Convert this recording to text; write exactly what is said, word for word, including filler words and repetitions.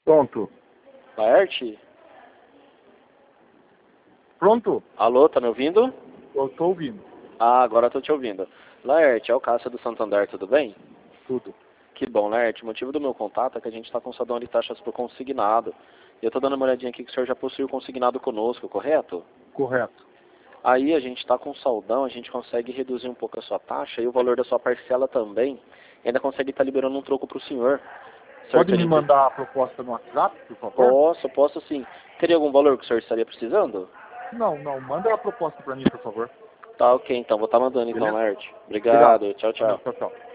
Pronto. Laerte? Pronto? Alô, tá me ouvindo? Eu tô ouvindo. Ah, agora eu tô te ouvindo. Laerte, é o Cássio do Santander, tudo bem? Tudo. Que bom, Laerte. O motivo do meu contato é que a gente está com saldão de taxas por consignado. E eu tô dando uma olhadinha aqui que o senhor já possui o consignado conosco, correto? Correto. Aí a gente está com saldão, a gente consegue reduzir um pouco a sua taxa e o valor da sua parcela também. E ainda consegue estar liberando um troco para o senhor. Pode me Certo? mandar a proposta no WhatsApp, por favor? Posso, posso sim. Teria algum valor que o senhor estaria precisando? Não, não. Manda a proposta para mim, por favor. Tá, ok, então. Vou estar mandando então, Beleza? Laerte. Obrigado. Obrigado, tchau, Valeu, tchau. tchau, tchau.